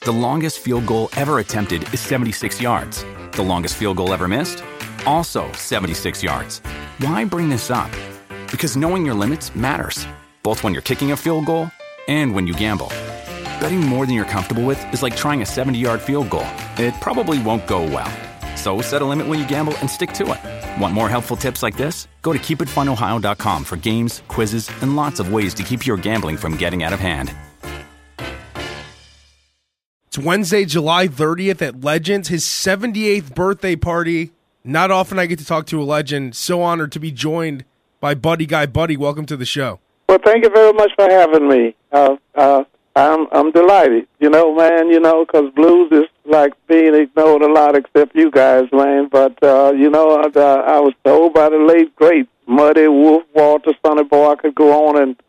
The longest field goal ever attempted is 76 yards. The longest field goal ever missed? Also 76 yards. Why bring this up? Because knowing your limits matters, both when you're kicking a field goal and when you gamble. Betting more than you're comfortable with is like trying a 70-yard field goal. It probably won't go well. So set a limit when you gamble and stick to it. Want more helpful tips like this? Go to keepitfunohio.com for games, quizzes, and lots of ways to keep your gambling from getting out of hand. It's Wednesday, July 30th at Legends, his 78th birthday party. Not often I get to talk to a legend. So honored to be joined by Buddy Guy. Buddy, welcome to the show. Well, thank you very much for having me. I'm delighted, man, because blues is like being ignored a lot except you guys, man. But, I was told by the late, great Muddy, Wolf, Walter, Sonny Boy, I could go on and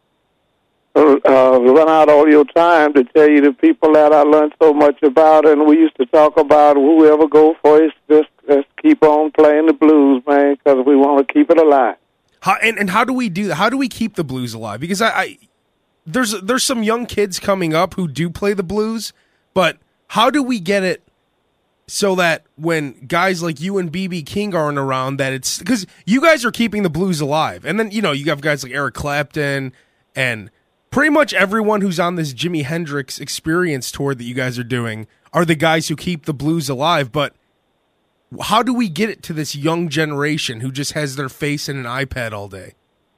run out all your time to tell you the people that I learned so much about, and we used to talk about whoever go first, just keep on playing the blues, man, because we want to keep it alive. How do we do that? How do we keep the blues alive? Because there's some young kids coming up who do play the blues, but how do we get it so that when guys like you and B.B. King aren't around, that it's because you guys are keeping the blues alive, and then you have guys like Eric Clapton and pretty much everyone who's on this Jimi Hendrix Experience tour that you guys are doing are the guys who keep the blues alive. But how do we get it to this young generation who just has their face in an iPad all day?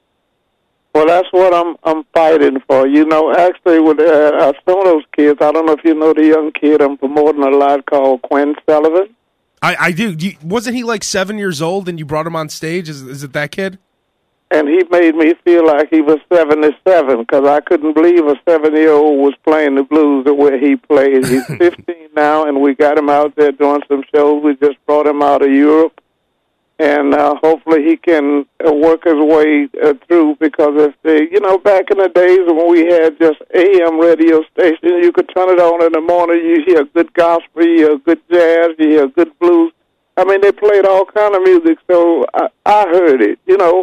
Well, that's what I'm fighting for. Actually, with some of those kids, I don't know if you know the young kid I'm promoting a lot called Quinn Sullivan. I do. Wasn't he like 7 years old and you brought him on stage? Is it that kid? And he made me feel like he was 77 because I couldn't believe a 7-year-old was playing the blues the way he played. He's 15 now, and we got him out there doing some shows. We just brought him out of Europe, and hopefully he can work his way through because back in the days when we had just AM radio stations, you could turn it on in the morning, you hear good gospel, you hear good jazz, you hear good blues. I mean, they played all kind of music, so I heard it,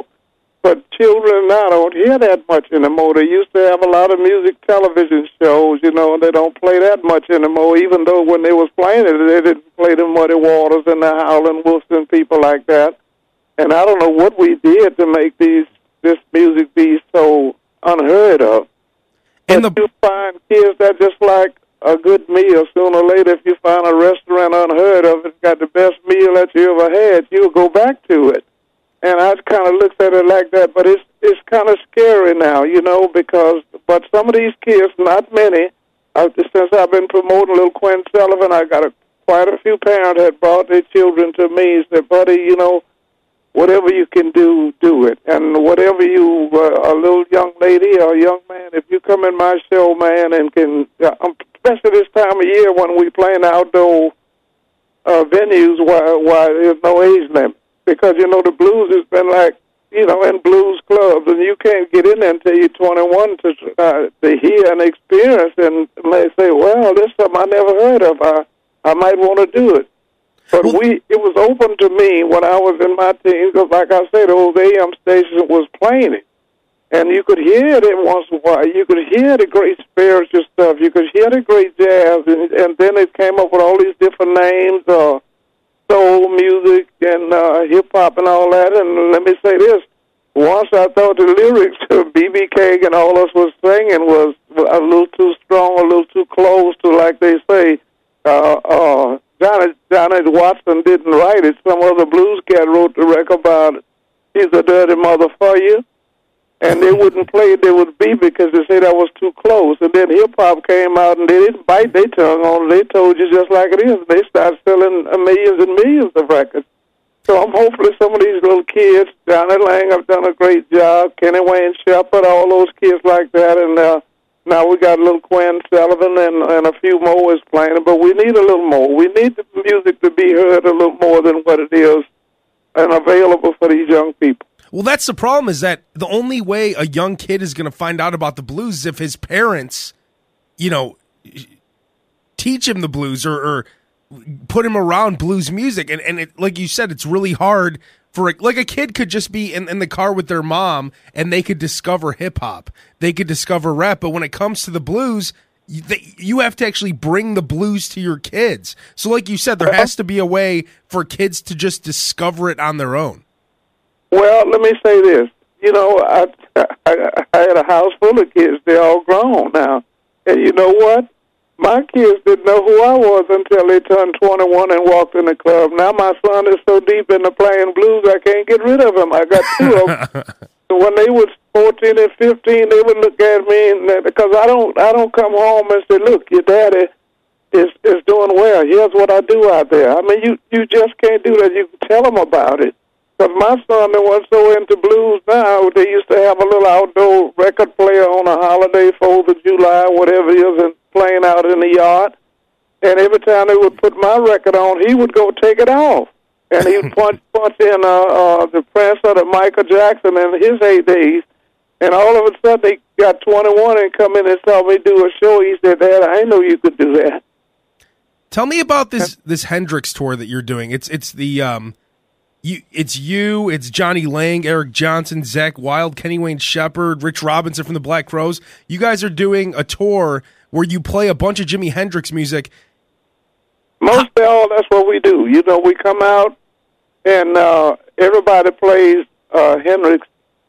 But children now don't hear that much anymore. They used to have a lot of music television shows, and they don't play that much anymore, even though when they was playing it, they didn't play the Muddy Waters and the Howlin' Wolves and people like that. And I don't know what we did to make this music be so unheard of. But you find kids that just like a good meal. Sooner or later, if you find a restaurant unheard of, it's got the best meal that you ever had, you'll go back to it. And I kind of looked at it like that, but it's kind of scary now, but some of these kids, not many, since I've been promoting Little Quinn Sullivan, I got quite a few parents that brought their children to me and said, Buddy, whatever you can do, do it. And whatever you, a little young lady or a young man, if you come in my show, man, and can, especially this time of year when we playing outdoor venues where there's no age limit. Because, the blues has been like, in blues clubs, and you can't get in there until you're 21 to hear and experience and may say, well, this is something I never heard of. I might want to do it. But it was open to me when I was in my teens, because like I said, those AM stations was playing it. And you could hear it once in a while. You could hear the great spiritual stuff. You could hear the great jazz. And then it came up with all these different names, soul music and hip-hop and all that. And let me say this. Once I thought the lyrics of B.B. King and all us was singing was a little too strong, a little too close to, like they say, Johnny Watson didn't write it. Some other blues cat wrote the record about He's a Dirty Mother for You. And they wouldn't play it, they would be because they say that was too close. And then hip-hop came out, and they didn't bite their tongue on it. They told you just like it is. They started selling millions and millions of records. So I'm hopefully some of these little kids, Johnny Lang have done a great job, Kenny Wayne Shepherd, all those kids like that. And now we got little Quinn Sullivan and a few more is playing it. But we need a little more. We need the music to be heard a little more than what it is and available for these young people. Well, that's the problem, is that the only way a young kid is going to find out about the blues is if his parents, teach him the blues or put him around blues music. And it, like you said, it's really hard for, a kid could just be in the car with their mom and they could discover hip-hop. They could discover rap. But when it comes to the blues, you have to actually bring the blues to your kids. So like you said, there has to be a way for kids to just discover it on their own. Well, let me say this. You know, I had a house full of kids. They're all grown now. And you know what? My kids didn't know who I was until they turned 21 and walked in the club. Now my son is so deep into playing blues, I can't get rid of him. I got two of them. When they was 14 and 15, they would look at me, and because I don't come home and say, look, your daddy is doing well. Here's what I do out there. I mean, you just can't do that. You can tell them about it. Because my son that was so into blues now, they used to have a little outdoor record player on a holiday, 4th of July, whatever it is, and playing out in the yard. And every time they would put my record on, he would go take it off. And he would punch in the Prince of the Michael Jackson in his heydays. And all of a sudden, he got 21 and come in and saw me do a show. He said, Dad, I didn't know you could do that. Tell me about this Hendrix tour that you're doing. It's Johnny Lang, Eric Johnson, Zach Wilde, Kenny Wayne Shepherd, Rich Robinson from the Black Crowes. You guys are doing a tour where you play a bunch of Jimi Hendrix music. Most of all, that's what we do. You know, we come out and everybody plays Hendrix,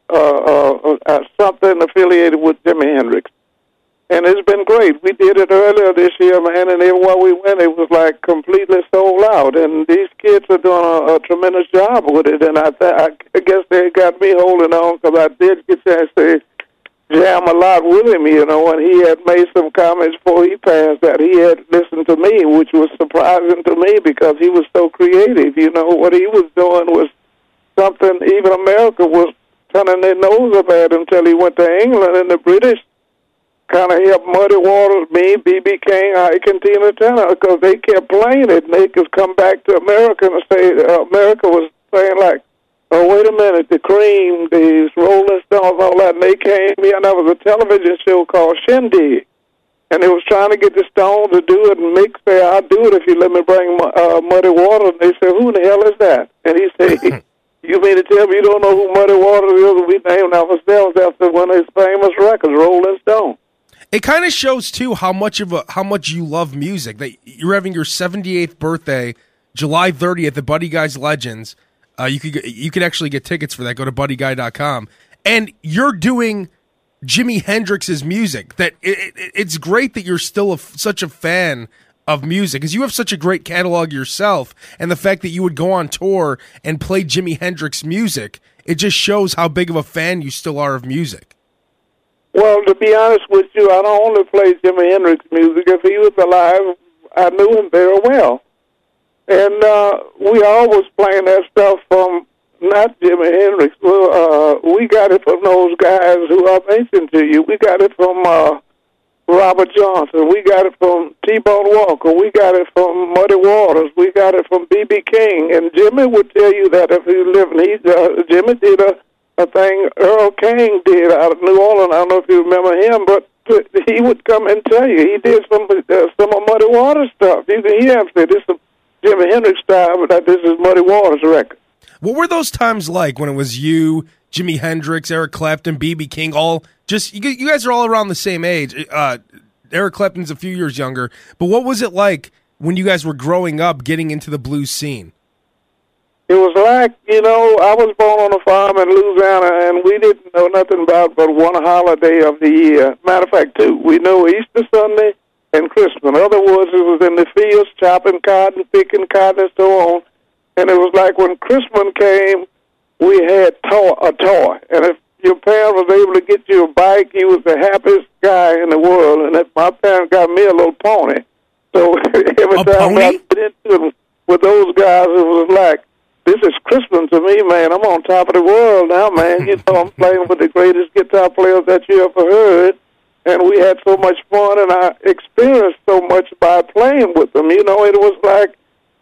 something affiliated with Jimi Hendrix. And it's been great. We did it earlier this year, man, and everywhere we went, it was like completely sold out. And these kids are doing a tremendous job with it. And I guess they got me holding on because I did get a chance to jam a lot with him, you know, and he had made some comments before he passed that he had listened to me, which was surprising to me because he was so creative. You know, what he was doing was something even America was turning their nose up at him until he went to England, and the British kind of helped Muddy Waters, me, B.B. King, Ike, and Tina Turner, because they kept playing it, and they could come back to America and say America was saying like, oh, wait a minute, the Cream, these Rolling Stones, all that, and they came here, and there was a television show called Shindig, and they was trying to get the Stones to do it, and Mick said, I'll do it if you let me bring Muddy Waters, and they said, who the hell is that? And he said, you mean to tell me you don't know who Muddy Waters is? We named ourselves after one of his famous records, Rolling Stone. It kind of shows too how much you love music. That you're having your 78th birthday, July 30th at Buddy Guy's Legends. You could actually get tickets for that. Go to buddyguy.com. And you're doing Jimi Hendrix's music. That it's great that you're still such a fan of music, because you have such a great catalog yourself, and the fact that you would go on tour and play Jimi Hendrix music, it just shows how big of a fan you still are of music. Well, to be honest with you, I don't only play Jimi Hendrix music. If he was alive, I knew him very well. And we always playing that stuff from not Jimi Hendrix. We got it from those guys who I mentioned to you. We got it from Robert Johnson. We got it from T-Bone Walker. We got it from Muddy Waters. We got it from B.B. King. And Jimmy would tell you that if he lived, Jimmy did a thing Earl King did out of New Orleans. I don't know if you remember him, but he would come and tell you. He did some of Muddy Waters stuff. You can hear him say, this is Jimi Hendrix style, but this is Muddy Waters' record. What were those times like when it was you, Jimi Hendrix, Eric Clapton, B.B. King, all just, you guys are all around the same age. Eric Clapton's a few years younger, but what was it like when you guys were growing up, getting into the blues scene? It was like, you know, I was born on a farm in Louisiana, and we didn't know nothing about but one holiday of the year. Matter of fact, two. We know Easter Sunday and Christmas. In other words, it was in the fields, chopping cotton, picking cotton, and so on. And it was like when Christmas came, we had a toy. And if your parent was able to get you a bike, he was the happiest guy in the world. And if my parent got me a little pony. So every time I went into it with those guys, it was like, this is Christmas to me, man. I'm on top of the world now, man. You know, I'm playing with the greatest guitar players that you ever heard. And we had so much fun, and I experienced so much by playing with them. You know, it was like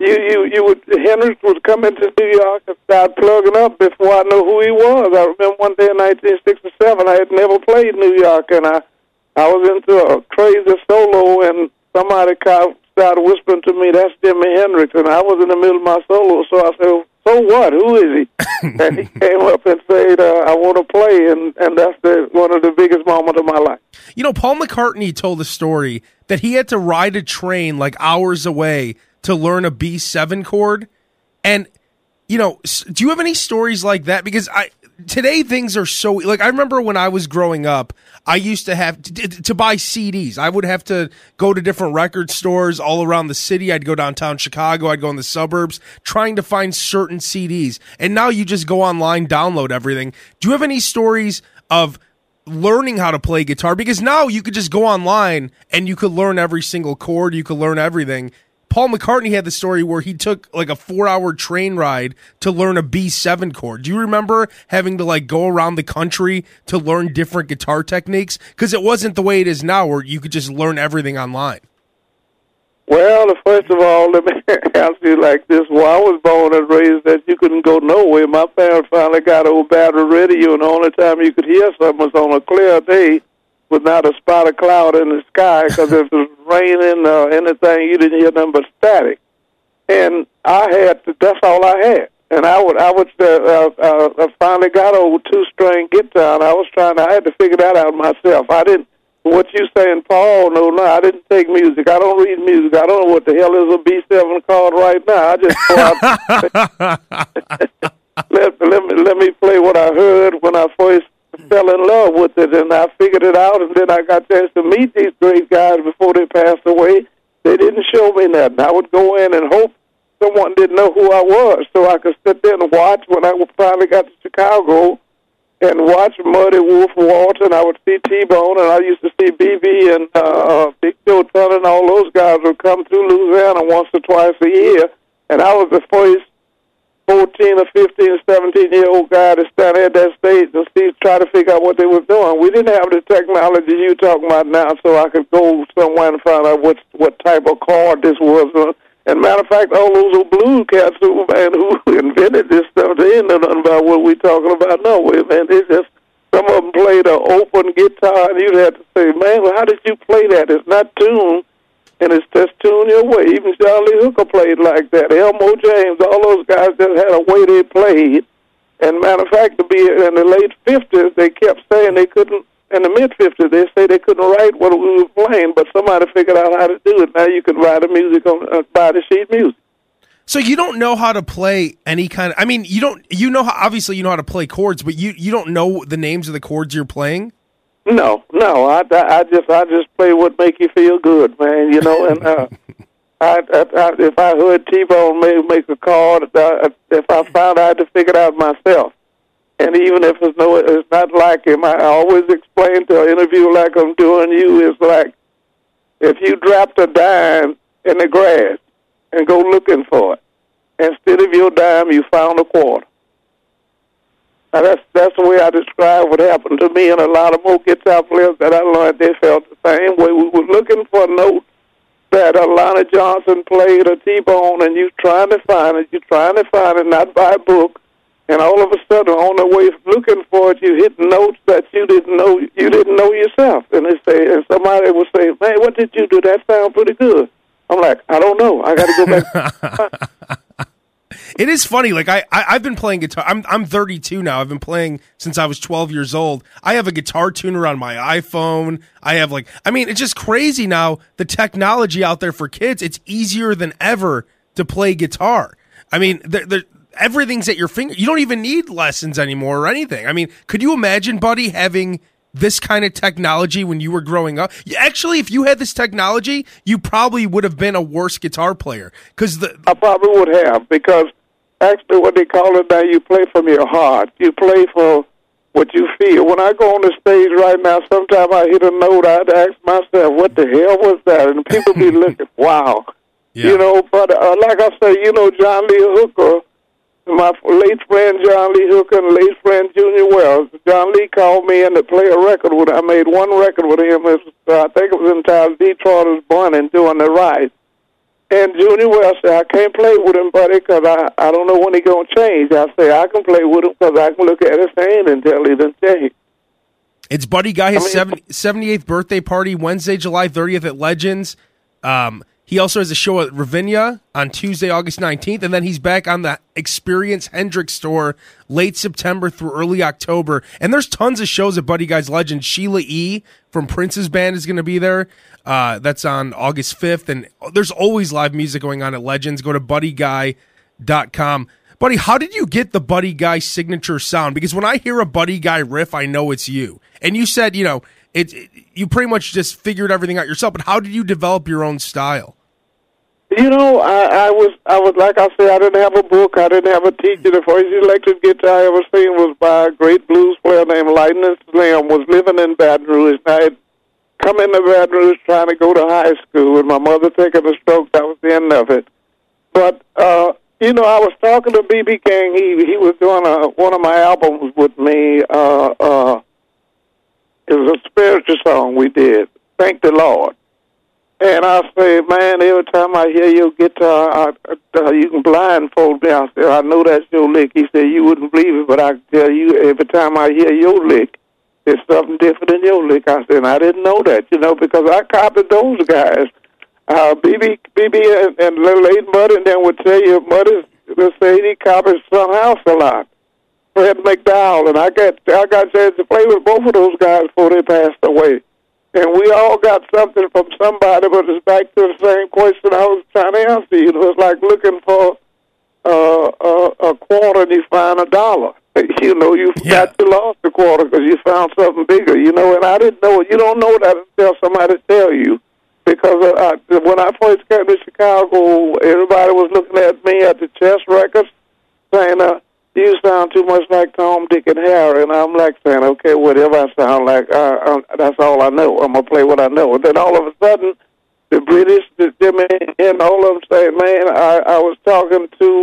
Hendrix would come into New York and start plugging up before I knew who he was. I remember one day in 1967, I had never played New York, and I was into a crazy solo, and somebody started whispering to me, that's Jimi Hendrix, and I was in the middle of my solo, so I said, so what? Who is he? And he came up and said, I want to play, and that's one of the biggest moments of my life. You know, Paul McCartney told a story that he had to ride a train like hours away to learn a B7 chord. And, you know, do you have any stories like that? Because today things are so, like, I remember when I was growing up, I used to have to buy CDs. I would have to go to different record stores all around the city. I'd go downtown Chicago. I'd go in the suburbs trying to find certain CDs. And now you just go online, download everything. Do you have any stories of learning how to play guitar? Because now you could just go online and you could learn every single chord. You could learn everything. Paul McCartney had the story where he took like a 4-hour train ride to learn a B7 chord. Do you remember having to like go around the country to learn different guitar techniques? Because it wasn't the way it is now where you could just learn everything online. Well, first of all, let me answer you like this. Well, I was born and raised that you couldn't go nowhere. My parents finally got an old battery radio, and the only time you could hear something was on a clear day with not a spot of cloud in the sky, because if it was raining or anything, you didn't hear nothing but static. And that's all I had. And I finally got a old 2-string guitar, and I had to figure that out myself. What you saying, Paul, no, I didn't take music. I don't read music. I don't know what the hell is a B7 chord right now. I just go out. let me play what I heard when I first fell in love with it, and I figured it out, and then I got a chance to meet these great guys before they passed away. They didn't show me nothing. I would go in and hope someone didn't know who I was, so I could sit there and watch when I finally got to Chicago and watch Muddy Wolf waltz, and I would see T-Bone, and I used to see B.B. and Big Joe Turner, and all those guys would come through Louisiana once or twice a year, and I was the first 14 or 15 or 17-year-old guy to stand at that stage and try to figure out what they were doing. We didn't have the technology you talking about now, so I could go somewhere and find out what type of chord this was. And matter of fact, all those old blues cats who invented this stuff, they didn't know nothing about what we talking about. No way, man. They just, some of them played an open guitar, and you'd have to say, man, well, how did you play that? It's not tuned, and it's just tuned your way. Even John Lee Hooker played like that. Elmo James, all those guys just had a way they played. And matter of fact, to be in the late 50s, they kept saying they couldn't, in the mid-50s, they say they couldn't write what we were playing, but somebody figured out how to do it. Now you can write the music by the sheet music. So you don't know how to play any kind of, I mean, obviously you know how to play chords, but you don't know the names of the chords you're playing? No, I just play what make you feel good, man, you know, and if I heard T-Bone make a chord, if I found out, I had to figure it out myself. And even if it's not like him, I always explain to an interview like I'm doing you, is like, if you dropped a dime in the grass and go looking for it, instead of your dime, you found a quarter. Now that's the way I describe what happened to me, and a lot of more guitar players that I learned, they felt the same way. We were looking for a note that Lonnie Johnson played, or T-Bone, and you're trying to find it, not by a book. And all of a sudden, on the way looking for it, you hit notes that you didn't know yourself. And somebody would say, "Man, what did you do? That sounds pretty good." I'm like, "I don't know. I got to go back." It is funny. Like I've been playing guitar. I'm 32 now. I've been playing since I was 12 years old. I have a guitar tuner on my iPhone. It's just crazy now. The technology out there for kids, it's easier than ever to play guitar. I mean, everything's at your finger. You don't even need lessons anymore or anything. I mean, could you imagine, buddy, having this kind of technology when you were growing up? Actually, if you had this technology, you probably would have been a worse guitar player. I probably would have, because actually what they call it now, you play from your heart. You play for what you feel. When I go on the stage right now, sometimes I hit a note, I'd ask myself, what the hell was that? And people be looking, wow. Yeah. You know, but like I say, you know, John Lee Hooker, my late friend John Lee Hooker and late friend Junior Wells. John Lee called me in to play a record with him. I made one record with him. I think it was entitled Detroit was Born and Doing the Right. And Junior Wells said, I can't play with him, buddy, because I don't know when he's going to change. I say, I can play with him because I can look at his hand and tell he done changed. It's Buddy Guy, his 78th birthday party, Wednesday, July 30th at Legends. He also has a show at Ravinia on Tuesday, August 19th, and then he's back on the Experience Hendrix tour late September through early October. And there's tons of shows at Buddy Guy's Legend. Sheila E. from Prince's band is going to be there. That's on August 5th, and there's always live music going on at Legends. Go to buddyguy.com. Buddy, how did you get the Buddy Guy signature sound? Because when I hear a Buddy Guy riff, I know it's you. And you said, you pretty much just figured everything out yourself, but how did you develop your own style? I was like I said, I didn't have a book, I didn't have a teacher. The first electric guitar I ever seen was by a great blues player named Lightning Slim, was living in Baton Rouge. And I had come into Baton Rouge trying to go to high school, and my mother taking a stroke, that was the end of it. But, I was talking to B.B. King. He was doing one of my albums with me. It was a spiritual song we did, Thank the Lord. And I say, man, every time I hear your guitar, you can blindfold me. I said, I know that's your lick. He said, you wouldn't believe it, but I can tell you every time I hear your lick, there's something different in your lick. I said, I didn't know that, because I copied those guys. BB and late Muddy, and then would tell you, Muddy, let's say he copied Son House a lot. Fred McDowell, and I got a chance to play with both of those guys before they passed away. And we all got something from somebody, but it's back to the same question I was trying to answer you. It was like looking for a quarter and you find $1. You lost a quarter because you found something bigger, and I didn't know it. You don't know that until somebody tell you. Because when I first came to Chicago, everybody was looking at me at the chess records saying, you sound too much like Tom, Dick, and Harry. And I'm like saying, okay, whatever I sound like, that's all I know. I'm going to play what I know. And then all of a sudden, the British, the Jimmy, and all of them say, man, I was talking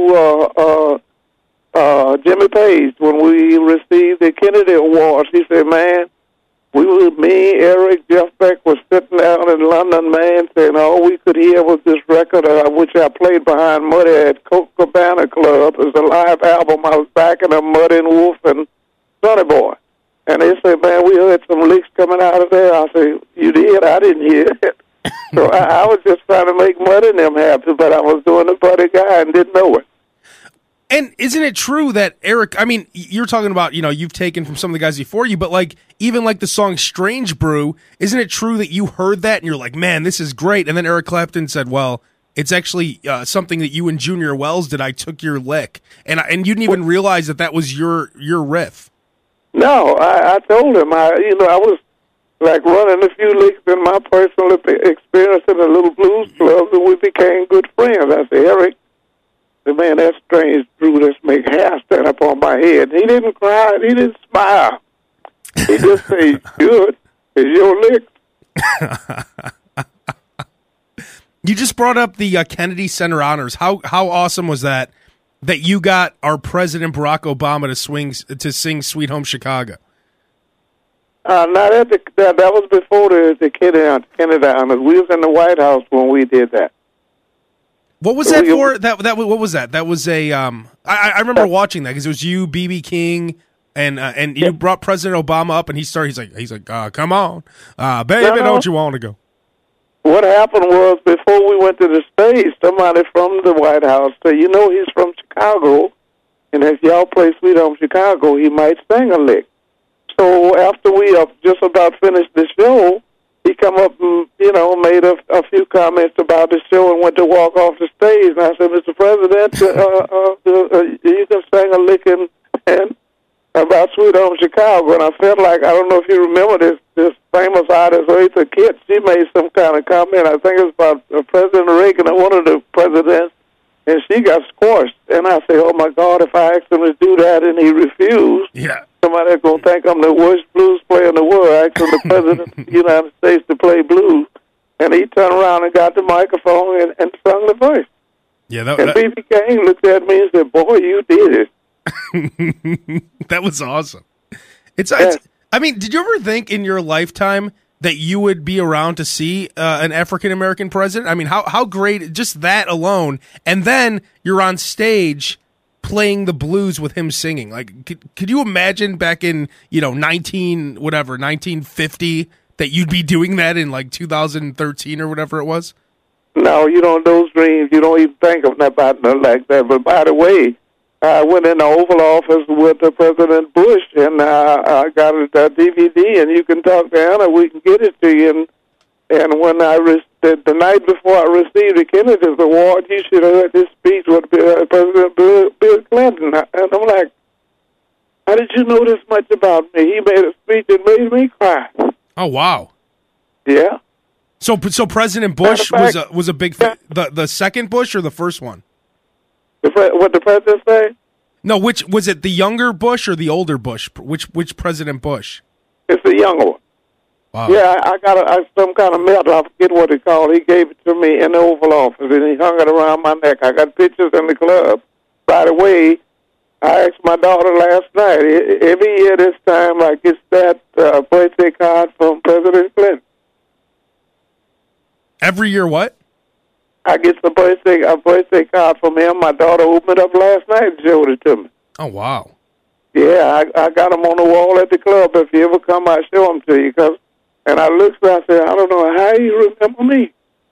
to Jimmy Page when we received the Kennedy Awards. He said, man, me, Eric, Jeff Beck was sitting down in London, man, saying all we could hear was this record, which I played behind Muddy at Coke Cabana Club. It was a live album. I was backing up Muddy and Wolf and Sonny Boy. And they said, man, we heard some licks coming out of there. I said, you did? I didn't hear it. So I was just trying to make Muddy and them happy, but I was doing the Buddy Guy and didn't know it. And isn't it true that Eric, I mean, you're talking about, you've taken from some of the guys before you, but even the song Strange Brew, isn't it true that you heard that and you're like, man, this is great? And then Eric Clapton said, well, it's actually something that you and Junior Wells did. I took your lick. And you didn't even realize that was your riff. No, I told him, I was running a few licks in my personal experience in a little blues club, and we became good friends. I said, Eric, man, that Strange Brew just make hair stand up on my head. He didn't cry. He didn't smile. He just said, good. It's your lick. You just brought up the Kennedy Center Honors. How awesome was that you got our President Barack Obama to sing Sweet Home Chicago? That was before the Kennedy Honors. We was in the White House when we did that. What was that for? What was that? That was a. I remember watching that because it was you, B.B. King, and you brought President Obama up, and he's like, come on, baby, don't you want to go? What happened was before we went to the stage, somebody from the White House said, he's from Chicago, and if y'all play Sweet Home Chicago, he might sing a lick. So after we just about finished the show, he come up and, made a few comments about the show and went to walk off the stage. And I said, Mr. President, you can sing a lick and about Sweet Home Chicago. And I felt like, I don't know if you remember this famous artist, Aretha Kitt. She made some kind of comment. I think it was about President Reagan or one of the presidents. And she got squashed. And I said, oh, my God, if I asked him to do that and he refused, somebody's going to think I'm the worst blues player in the world, asking the President of the United States to play blues. And he turned around and got the microphone and sung the verse. And B.B. King looked at me and said, boy, you did it. That was awesome. It's I mean, did you ever think in your lifetime that you would be around to see an African-American president? I mean, how great, just that alone. And then you're on stage playing the blues with him singing. Could you imagine back in, 1950 that you'd be doing that in 2013 or whatever it was? No, you don't. Those dreams, you don't even think of about nothing like that. But by the way, I went in the Oval Office with President Bush, and I got a DVD, and you can talk to Anna. We can get it to you. And when the night before I received the Kennedy's Award, you should have heard this speech with President Bill Clinton. And I'm like, how did you know this much about me? He made a speech that made me cry. Oh, wow. Yeah. So President Bush was a big the second Bush or the first one? What the president say? No, which was it? The younger Bush or the older Bush? Which President Bush? It's the younger one. Wow. Yeah, I got some kind of medal. I forget what it's called. He gave it to me in the Oval Office, and he hung it around my neck. I got pictures in the club. By the way, I asked my daughter last night. Every year this time, I get that birthday card from President Clinton. Every year, what? I get a birthday card from him. My daughter opened it up last night and showed it to me. Oh, wow. Yeah, I got them on the wall at the club. If you ever come, I show them to you. And I looked and I said, I don't know how you remember me.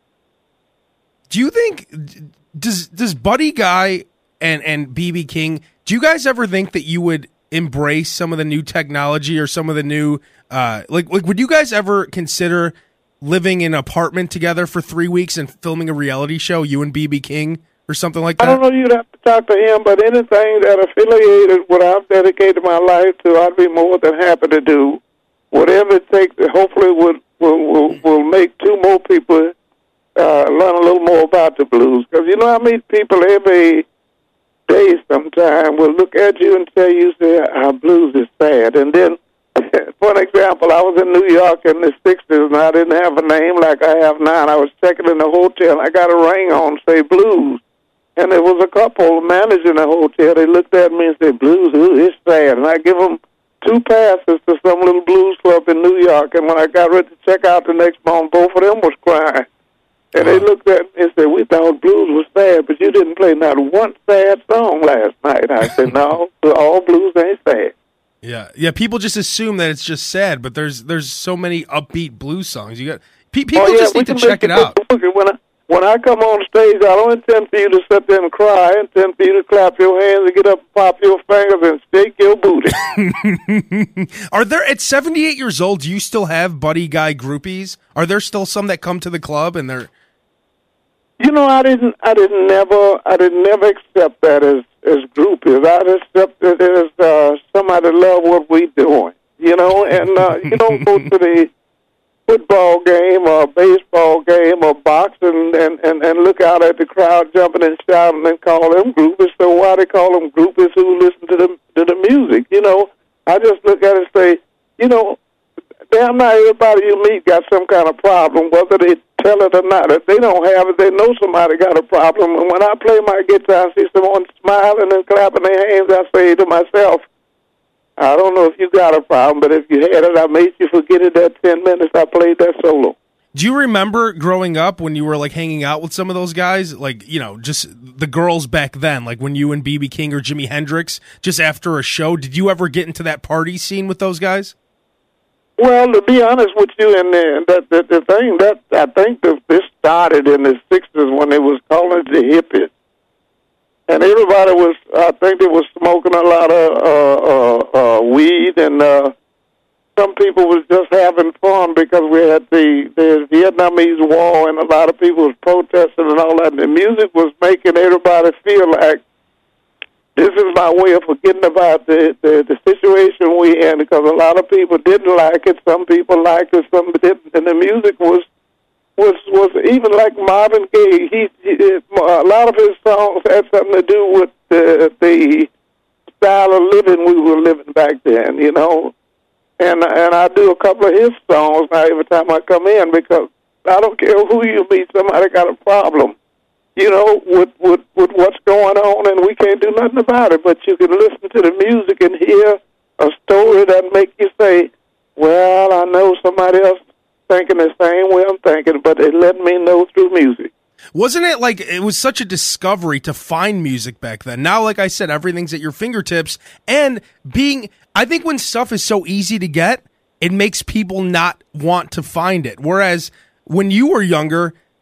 Do you think, does Buddy Guy and B.B. King, do you guys ever think that you would embrace some of the new technology or some of the new, like would you guys ever consider living in an apartment together for 3 weeks and filming a reality show, you and B.B. King, or something like that? I don't know, you'd have to talk to him, but anything that affiliated what I've dedicated my life to, I'd be more than happy to do. Whatever it takes, hopefully will make two more people learn a little more about the blues. Because, you know, I meet people every day sometime will look at you and tell you, say, our blues is sad. And then, for an example, I was in New York in the 60s, and I didn't have a name like I have now. And I was checking in the hotel, and I got a ring on, say, blues. And there was a couple managing the hotel. They looked at me and said, blues, ooh, it's sad. And I give them 2 passes to some little blues club in New York. And when I got ready to check out the next morning, both of them was crying. And they looked at me and said, we thought blues was sad, but you didn't play not one sad song last night. I said, no, all blues ain't sad. Yeah. People just assume that it's just sad, but there's so many upbeat blues songs. You got people just need to check it out. When I come on stage, I don't intend for you to sit there and cry. I intend for you to clap your hands and get up and pop your fingers and shake your booty. Are there, at 78 years old, do you still have Buddy Guy groupies? Are there still some that come to the club and they're? You know, I didn't never accept that as groupies. I accepted it as somebody that love what we doing. You know, and you don't go to the football game or baseball game or boxing and look out at the crowd jumping and shouting and call them groupies. So why they call them groupies who listen to the music? You know, I just look at it and say, you know, damn not everybody you meet got some kind of problem, whether they tell it or not. If they don't have it, they know somebody got a problem. And when I play my guitar, I see someone smiling and clapping their hands, I say to myself, I don't know if you got a problem, but if you had it, I made you forget it that 10 minutes I played that solo. Do you remember growing up when you were like hanging out with some of those guys, like, you know, just the girls back then, like when you and B.B. King or Jimi Hendrix, just after a show, did you ever get into that party scene with those guys? Well, to be honest with you, and the thing that I think that this started in the 60s when they was calling it the hippies. And everybody was, I think they was smoking a lot of weed, and some people was just having fun because we had the Vietnamese War, and a lot of people was protesting and all that. And the music was making everybody feel like this is my way of forgetting about the situation we in, because a lot of people didn't like it, some people liked it, some didn't, and the music was even like Marvin Gaye. A lot of his songs had something to do with the style of living we were living back then, you know. And I do a couple of his songs now every time I come in, because I don't care who you meet, somebody got a problem, you know, with what's going on, and we can't do nothing about it. But you can listen to the music and hear a story that make you say, well, I know somebody else thinking the same way I'm thinking, but it let me know through music. Wasn't it like it was such a discovery to find music back then? Now, like I said, everything's at your fingertips, and I think when stuff is so easy to get, it makes people not want to find it. Whereas when you were younger,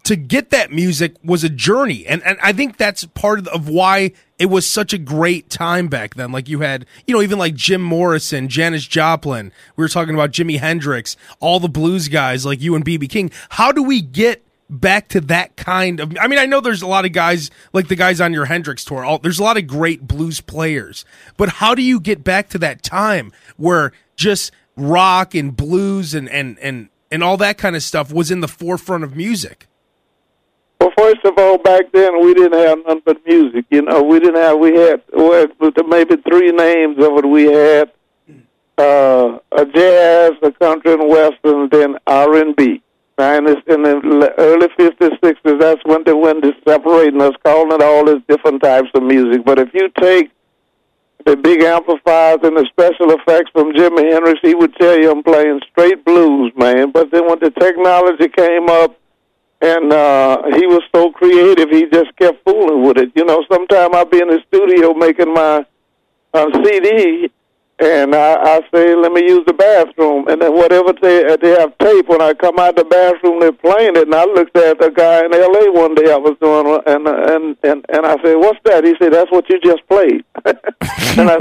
to get that music was a journey. And I think that's part of why it was such a great time back then. Like you had, even like Jim Morrison, Janis Joplin. We were talking about Jimi Hendrix, all the blues guys like you and B.B. King. How do we get back to that kind of, I know there's a lot of guys like the guys on your Hendrix tour. There's a lot of great blues players, but how do you get back to that time where just rock and blues and all that kind of stuff was in the forefront of music? Well, first of all, back then we didn't have nothing but music. We had maybe three names of it. We had a jazz, a country and western, then R&B. And in the early 50s, 60s, that's when they went to separating us, calling it all these different types of music. But if you take the big amplifiers and the special effects from Jimi Hendrix, he would tell you I'm playing straight blues, man. But then when the technology came up and he was so creative, he just kept fooling with it. Sometimes I'll be in the studio making my CD, and I say, let me use the bathroom. And then whatever they have tape, when I come out the bathroom, they're playing it. And I looked at the guy in L.A. one day I was doing, and I said, what's that? He said, that's what you just played. And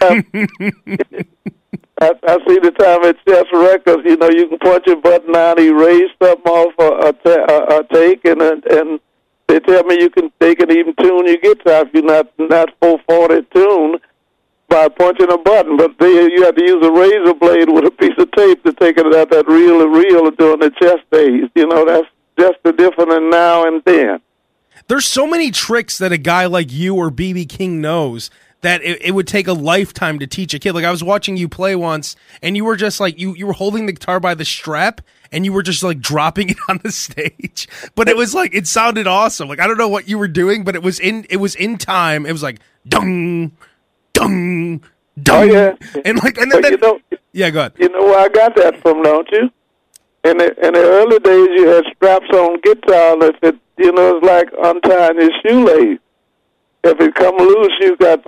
I see the time at Chess Records, you can punch your button out, erase something off a take, and they tell me they can even tune your guitar if you're not 440 tune by punching a button. But you have to use a razor blade with a piece of tape to take it out that reel to reel during the chess days. That's just the difference in now and then. There's so many tricks that a guy like you or B.B. King knows that it would take a lifetime to teach a kid. Like I was watching you play once, and you were just like, you were holding the guitar by the strap, and you were just like dropping it on the stage. But it was like, it sounded awesome. Like I don't know what you were doing, but it was in time. It was like dung, dung, dung. Oh, yeah. And then yeah, go ahead. You know where I got that from, don't you? In the early days, you had straps on guitar. If it, it's like untying your shoelace. If it come loose, you got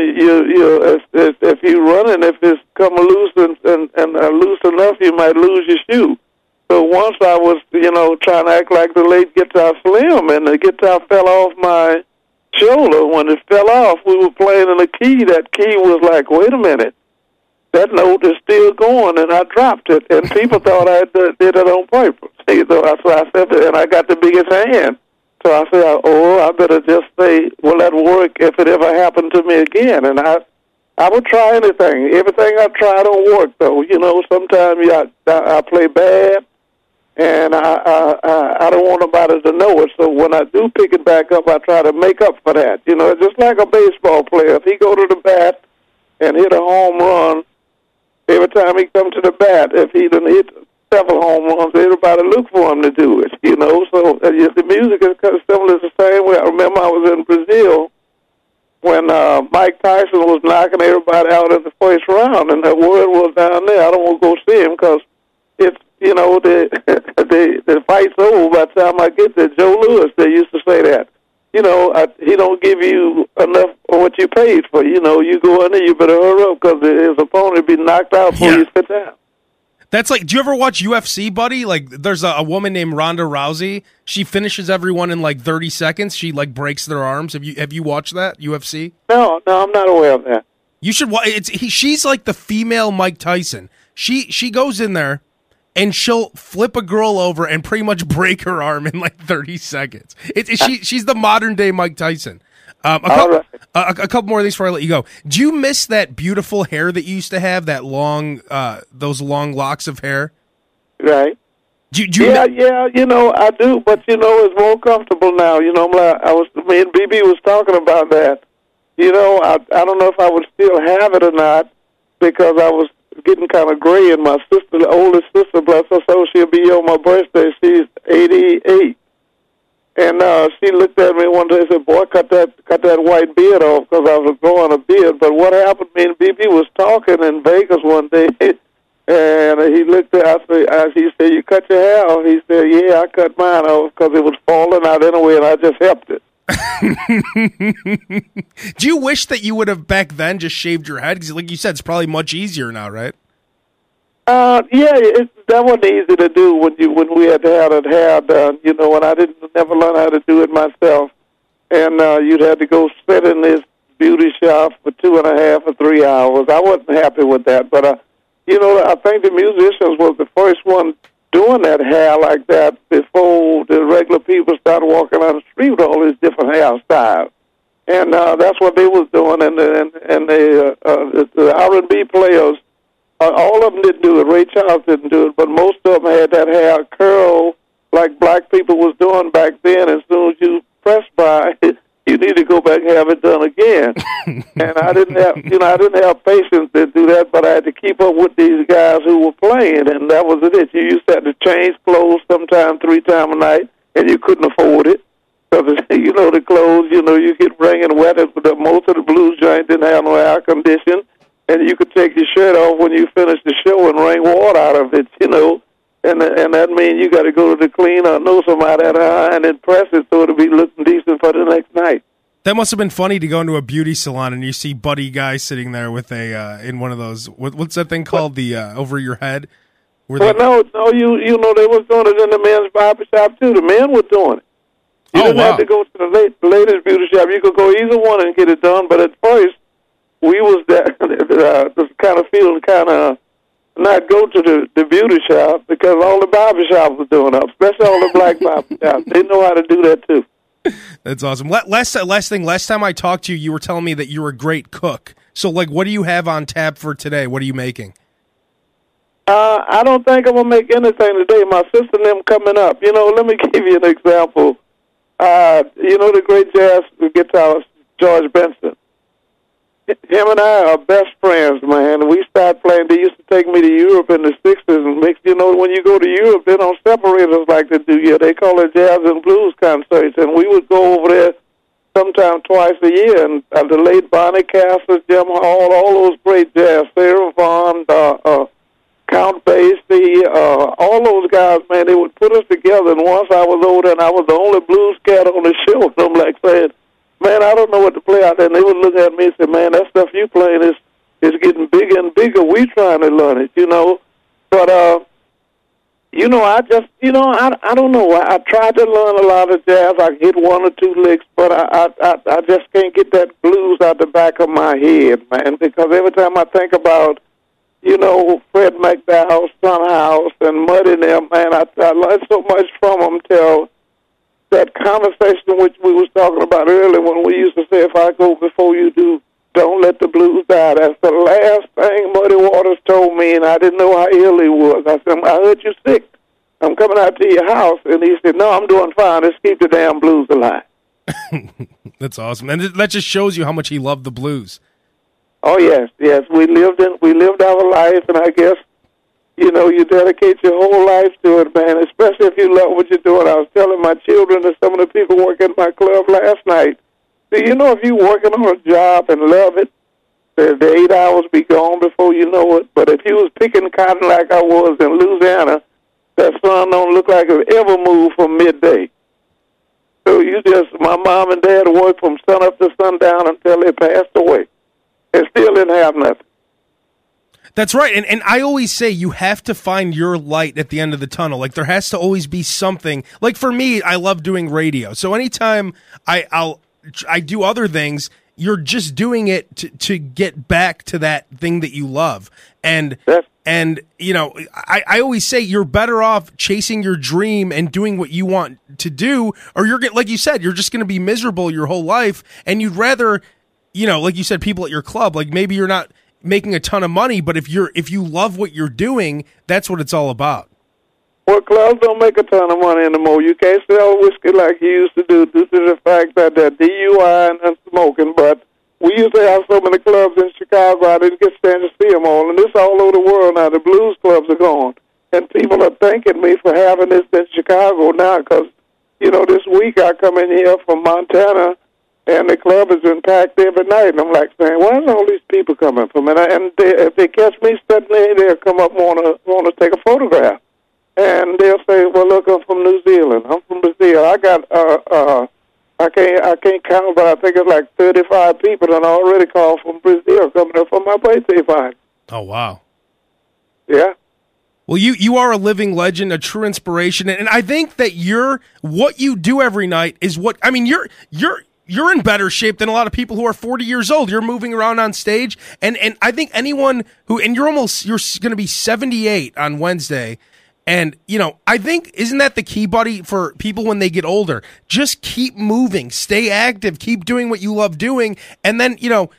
if you running, if it's come loose and loose enough, you might lose your shoe. So once I was, trying to act like the late Guitar Slim, and the guitar fell off my shoulder. When it fell off, we were playing in a key. That key was like, wait a minute, that note is still going, and I dropped it, and people thought I did it on purpose. So I said, and I got the biggest hand. So I said, I better just say, will that work if it ever happened to me again? And I would try anything. Everything I try don't work, though. Sometimes I play bad, and I don't want nobody to know it. So when I do pick it back up, I try to make up for that. Just like a baseball player. If he go to the bat and hit a home run, every time he comes to the bat, if he done hit several home runs, everybody look for him to do it, So the music is kind of similar the same way. I remember I was in Brazil when Mike Tyson was knocking everybody out in the first round, and the word was down there, I don't want to go see him because it's, the fight's over by the time I get there. Joe Louis, they used to say that. He don't give you enough of what you paid for. You go in there, you better hurry up because his opponent will be knocked out before you sit down. That's like, do you ever watch UFC, buddy? Like, there's a woman named Ronda Rousey. She finishes everyone in like 30 seconds. She like breaks their arms. Have you watched that UFC? No, I'm not aware of that. You should watch. She's like the female Mike Tyson. She goes in there and she'll flip a girl over and pretty much break her arm in like 30 seconds. She's the modern day Mike Tyson. A couple more things before I let you go. Do you miss that beautiful hair that you used to have? That long, those long locks of hair. Right. Yeah, I do, but it's more comfortable now. Me and BB was talking about that. I don't know if I would still have it or not because I was getting kind of gray, and my sister, the oldest sister, bless her soul, she'll be on my birthday. She's 88. And she looked at me one day and said, boy, cut that white beard off because I was growing a beard. But what happened, me and BB was talking in Vegas one day, and he looked at he said, you cut your hair off? He said, yeah, I cut mine off because it was falling out anyway, and I just helped it. Do you wish that you would have back then just shaved your head? Because like you said, it's probably much easier now, right? That wasn't easy to do when we had to have it hair done, you know, and I never learn how to do it myself. And you'd have to go sit in this beauty shop for 2.5 or 3 hours. I wasn't happy with that, but you know, I think the musicians was the first one doing that hair like that before the regular people started walking on the street with all these different hairstyles. And that's what they was doing, and the R&B players, all of them didn't do it. Ray Charles didn't do it, but most of them had that hair curl like black people was doing back then. As soon as you press by, you need to go back and have it done again. And I didn't have patience to do that, but I had to keep up with these guys who were playing, and that was it. You used to have to change clothes sometime 3 times a night, and you couldn't afford it. Because, you know, the clothes, you know, you get wringing wet. But most of the blues joints didn't have no air condition. And you could take your shirt off when you finish the show and wring water out of it, you know. And that means you got to go to the cleaner or know somebody at high and then press it so it'll be looking decent for the next night. That must have been funny to go into a beauty salon and you see Buddy Guy sitting there with a in one of those, what's that thing called, the over your head? No, you know, they was doing it in the men's barber shop too. The men were doing it. You didn't have to go to the latest beauty shop. You could go either one and get it done. But at first, we was kind of feeling kind of not go to the beauty shop because all the barber shops were doing it, especially all the black barber shops. They know how to do that too. That's awesome. Last time I talked to you, you were telling me that you're a great cook. So, like, what do you have on tap for today? What are you making? I don't think I'm gonna make anything today. My sister and them coming up. You know, let me give you an example. You know the great jazz guitarist George Benson. Him and I are best friends, man. We started playing. They used to take me to Europe in the '60s, and you know, when you go to Europe, they don't separate us like they do here. They call it jazz and blues concerts, and we would go over there sometime twice a year. And the late Bonnie Castle, Jim Hall, all those great jazz, Sarah Vaughan, Count Basie, all those guys, man, they would put us together. And once I was over there, and I was the only blues cat on the show, and I'm like saying, man, I don't know what to play out there. And they would look at me and say, man, that stuff you playing is getting bigger and bigger. We trying to learn it, you know. But, you know, I don't know. I tried to learn a lot of jazz. I hit 1 or 2 licks, but I just can't get that blues out the back of my head, man, because every time I think about, you know, Fred McDowell, Son House, and Muddy and them, man, I learned so much from them till that conversation which we was talking about earlier when we used to say, if I go before you do, don't let the blues die. That's the last thing Muddy Waters told me, and I didn't know how ill he was. I said, I heard you sick. I'm coming out to your house. And he said, no, I'm doing fine. Let's keep the damn blues alive. That's awesome. And that just shows you how much he loved the blues. Oh, yes. We lived our life, and I guess, you know, you dedicate your whole life to it, man, especially if you love what you're doing. I was telling my children and some of the people working at my club last night, do you know if you're working on a job and love it, the 8 hours be gone before you know it? But if you was picking cotton like I was in Louisiana, that sun don't look like it ever moved from midday. So my mom and dad worked from sun up to sundown until they passed away. And still didn't have nothing. That's right, and I always say you have to find your light at the end of the tunnel. Like, there has to always be something. Like, for me, I love doing radio. So anytime I do other things, you're just doing it to get back to that thing that you love. And you know, I always say you're better off chasing your dream and doing what you want to do, or you're like you said, you're just going to be miserable your whole life, and you'd rather, you know, like you said, people at your club, like maybe you're not making a ton of money, but if you love what you're doing, that's what it's all about. Well, clubs don't make a ton of money anymore. You can't sell whiskey like you used to do due to the fact that they're DUI and smoking, but we used to have so many clubs in Chicago, I didn't get a chance to see them all, and this all over the world now. The blues clubs are gone, and people are thanking me for having this in Chicago now because, you know, this week I come in here from Montana, and the club has been packed every night. And I'm like saying, where's all these people coming from? And if they catch me sitting there, they'll come up and want to take a photograph. And they'll say, well, look, I'm from New Zealand. I'm from Brazil. I got, I can't count, but I think it's like 35 people that already called from Brazil coming up for my birthday party. Oh, wow. Yeah. Well, you are a living legend, a true inspiration, and I think that what you do every night is what I mean. You're in better shape than a lot of people who are 40 years old. You're moving around on stage, and I think anyone who you're going to be 78 on Wednesday, and I think isn't that the key, buddy, for people when they get older? Just keep moving, stay active, keep doing what you love doing, and then you're.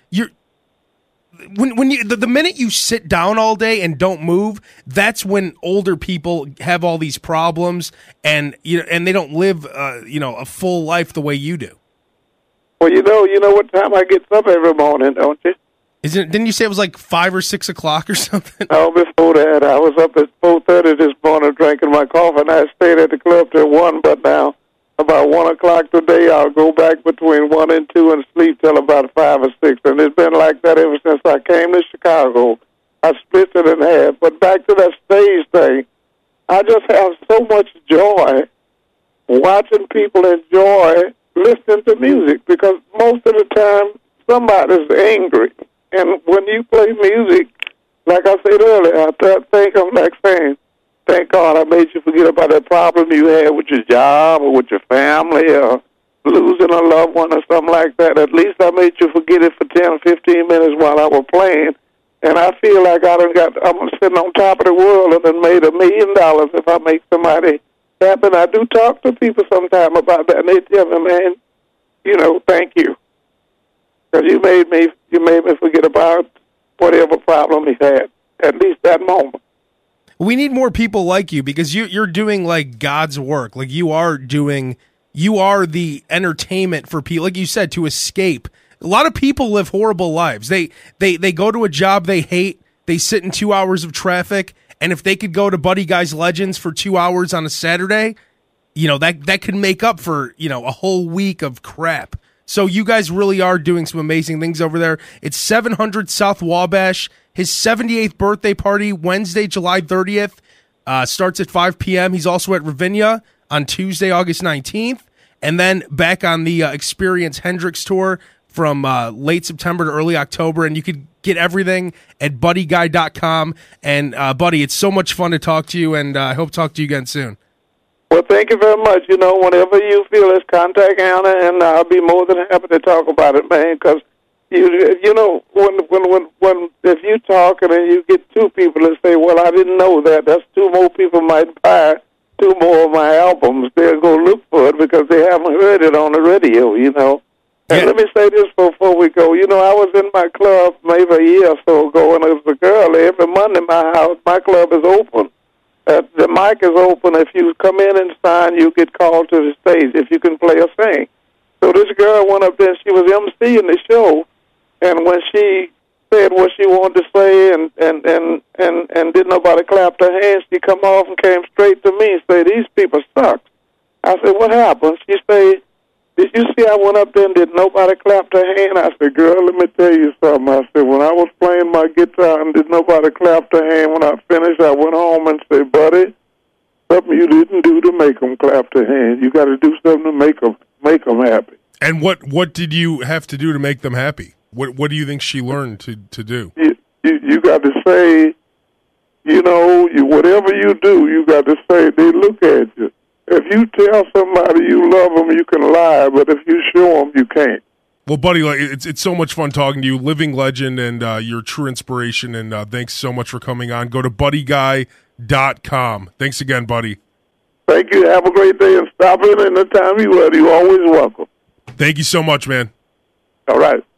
When the minute you sit down all day and don't move, that's when older people have all these problems, and they don't live a full life the way you do. Well, you know what time I get up every morning, don't you? Didn't you say it was like 5 or 6 o'clock or something? No, before that, I was up at 4:30 this morning drinking my coffee, and I stayed at the club till 1. But now, about 1 o'clock today, I'll go back between 1 and 2 and sleep till about 5 or 6. And it's been like that ever since I came to Chicago. I split it in half. But back to that stage thing, I just have so much joy watching people enjoy listening to music, because most of the time somebody's angry. And when you play music, like I said earlier, I think I'm like saying, thank God I made you forget about that problem you had with your job or with your family or losing a loved one or something like that. At least I made you forget it for 10 or 15 minutes while I was playing. And I feel like I'm sitting on top of the world and then made $1 million if I make somebody happy. And I do talk to people sometime about that, and they tell me, man, thank you. Because you made me forget about whatever problem he had, at least that moment. We need more people like you, because you're doing like God's work. Like you are the entertainment for people, like you said, to escape. A lot of people live horrible lives. They go to a job they hate. They sit in 2 hours of traffic, and if they could go to Buddy Guy's Legends for 2 hours on a Saturday, that could make up for a whole week of crap. So you guys really are doing some amazing things over there. It's 700 South Wabash. His 78th birthday party, Wednesday, July 30th, starts at 5 p.m. He's also at Ravinia on Tuesday, August 19th, and then back on the Experience Hendrix tour from late September to early October. And you could get everything at buddyguy.com. And, Buddy, it's so much fun to talk to you, and I hope to talk to you again soon. Well, thank you very much. Whenever you feel this, contact Anna, and I'll be more than happy to talk about it, man, because when if you talk and then you get two people that say, well, I didn't know that, that's two more people might buy 2 more of my albums. They'll go look for it because they haven't heard it on the radio, And let me say this before we go. I was in my club maybe a year or so ago, and as a girl, every Monday my club is open. The mic is open. If you come in and sign, you get called to the stage if you can play or sing. So this girl went up there. She was emceeing the show, and when she said what she wanted to say and didn't nobody clap her hands, she come off and came straight to me and said, "These people suck." I said, "What happened?" She said, "Did you see I went up there and did nobody clap their hand?" I said, "Girl, let me tell you something." I said, "When I was playing my guitar and did nobody clap their hand, when I finished, I went home and said, buddy, something you didn't do to make them clap their hand. You got to do something to make them happy." And what did you have to do to make them happy? What do you think she learned to do? You got to say, whatever you do, you got to say, they look at you. If you tell somebody you love them, you can lie, but if you show them, you can't. Well, Buddy, it's so much fun talking to you, living legend, and you're a true inspiration, and thanks so much for coming on. Go to buddyguy.com. Thanks again, buddy. Thank you. Have a great day, and stop in anytime you're ready. You're always welcome. Thank you so much, man. All right.